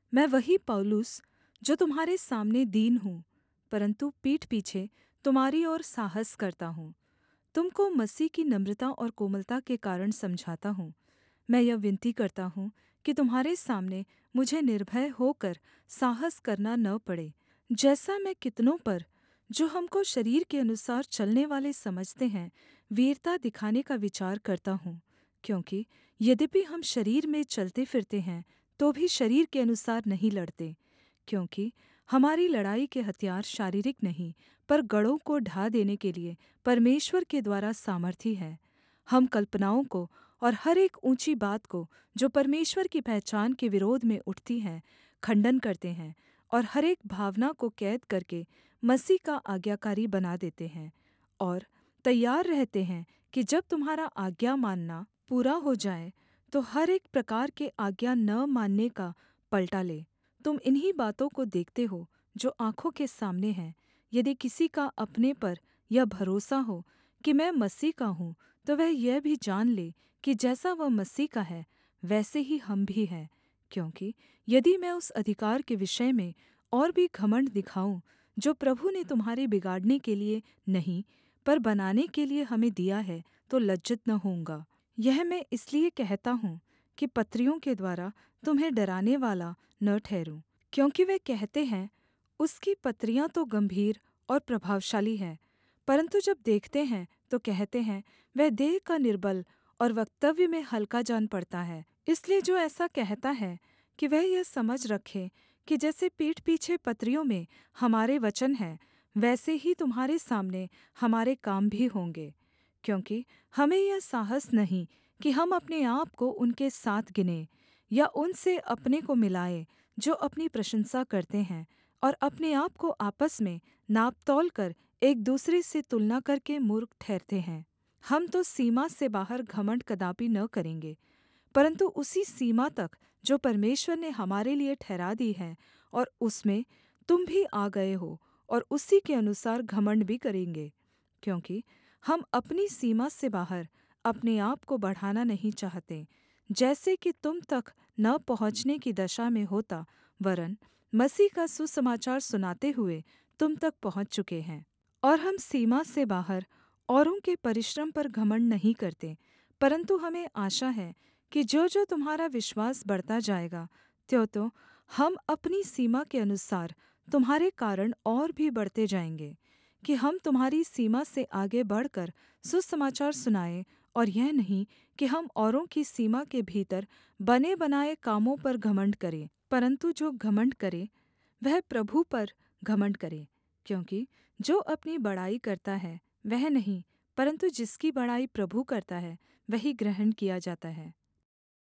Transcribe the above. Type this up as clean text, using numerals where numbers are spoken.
मैं वही पौलुस जो तुम्हारे सामने दीन हूँ, परन्तु पीठ पीछे तुम्हारी ओर साहस करता हूँ। तुम को मसीह की नम्रता और कोमलता के कारण समझाता हूँ। मैं यह विनती करता हूँ कि तुम्हारे सामने मुझे निर्भय होकर साहस करना न पड़े, जैसा मैं कितनों पर, जो हमको शरीर के अनुसार चलने वाले समझते हैं, वीरता दिखाने का विचार करता हूँ। क्योंकि यद्यपि हम शरीर में चलते फिरते हैं, तो भी शरीर के अनुसार नहीं लड़ते। क्योंकि हमारी लड़ाई के हथियार शारीरिक नहीं, पर गढ़ों को ढा देने के लिए परमेश्वर के द्वारा सामर्थी है। हम कल्पनाओं को और हर एक ऊँची बात को जो परमेश्वर की पहचान के विरोध में उठती है, खण्डन करते हैं, और हर एक भावना को कैद करके मसीह का आज्ञाकारी बना देते हैं, और तैयार रहते हैं कि जब तुम्हारा आज्ञा मानना पूरा हो जाए, तो हर एक प्रकार के आज्ञा न मानने का पलटा ले। तुम इन्हीं बातों को देखते हो जो आँखों के सामने हैं। यदि किसी का अपने पर यह भरोसा हो कि मैं मसीह का हूँ, तो वह यह भी जान ले कि जैसा वह मसीह का है, वैसे ही हम भी हैं। क्योंकि यदि मैं उस अधिकार के विषय में और भी घमण्ड दिखाऊँ, जो प्रभु ने तुम्हारे बिगाड़ने के लिए नहीं, पर बनाने के लिए हमें दिया है, तो लज्जित न होऊँगा। यह मैं इसलिए कहता हूँ कि पत्रियों के द्वारा तुम्हें डराने वाला न ठहरूँ। क्योंकि वे कहते हैं, उसकी पत्रियाँ तो गंभीर और प्रभावशाली हैं, परन्तु जब देखते हैं तो कहते हैं, वह देह का निर्बल और वक्तव्य में हल्का जान पड़ता है। इसलिए जो ऐसा कहता है कि वह यह समझ रखे कि जैसे पीठ पीछे पत्रियों में हमारे वचन हैं, वैसे ही तुम्हारे सामने हमारे काम भी होंगे। क्योंकि हमें यह साहस नहीं कि हम अपने आप को उनके साथ गिनें, या उनसे अपने को मिलाएं जो अपनी प्रशंसा करते हैं, और अपने आप को आपस में नाप-तौल कर एक दूसरे से तुलना करके मूर्ख ठहरते हैं। हम तो सीमा से बाहर घमण्ड कदापि न करेंगे, परन्तु उसी सीमा तक जो परमेश्वर ने हमारे लिए ठहरा दी है, और उसमें तुम भी आ गए हो, और उसी के अनुसार घमण्ड भी करेंगे। क्योंकि हम अपनी सीमा से बाहर अपने आप को बढ़ाना नहीं चाहते, जैसे कि तुम तक न पहुँचने की दशा में होता, वरन् मसीह का सुसमाचार सुनाते हुए तुम तक पहुँच चुके हैं। और हम सीमा से बाहर औरों के परिश्रम पर घमण्ड नहीं करते, परन्तु हमें आशा है कि जो तुम्हारा विश्वास बढ़ता जाएगा, त्यों-त्यों हम अपनी सीमा के अनुसार तुम्हारे कारण और भी बढ़ते जाएँगे, कि हम तुम्हारी सीमा से आगे बढ़कर सुसमाचार सुनाएँ, और यह नहीं कि हम औरों की सीमा के भीतर बने बनाए कामों पर घमण्ड करें, परन्तु जो घमण्ड करे वह प्रभु पर घमण्ड करे। क्योंकि जो अपनी बड़ाई करता है वह नहीं, परन्तु जिसकी बड़ाई प्रभु करता है, वही ग्रहण किया जाता है।